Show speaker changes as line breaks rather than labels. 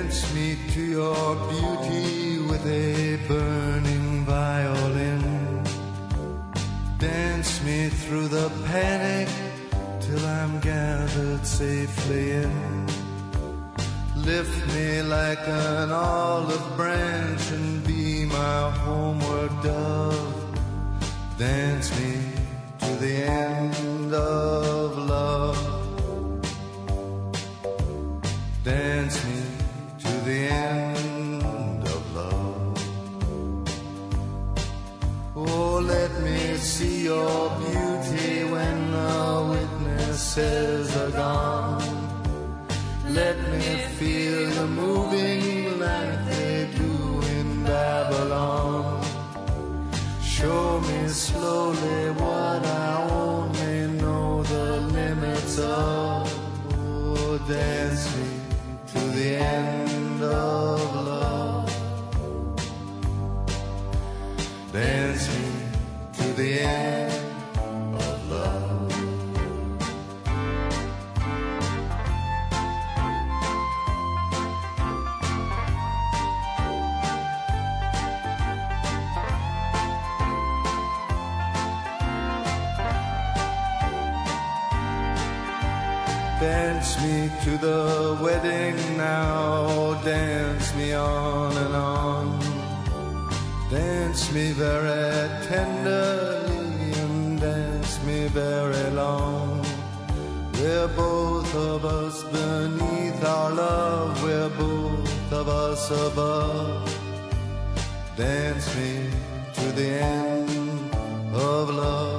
Dance me to your beauty with a burning violin. Dance me through the panic till I'm gathered safely in. Lift me like an olive branch and be my homeward dove. Dance me to the end of love. Dance me to the end of love. Oh, let me see your beauty when the witnesses are gone. Let me feel you moving like they do in Babylon. Show me slowly what I only know the limits of. Oh, dance me to the end of love. Dance me to the end of love. Dance me to the wedding now, dance me on and on. Dance me very tenderly and dance me very long. We're both of us beneath our love, we're both of us above. Dance me to the end of love.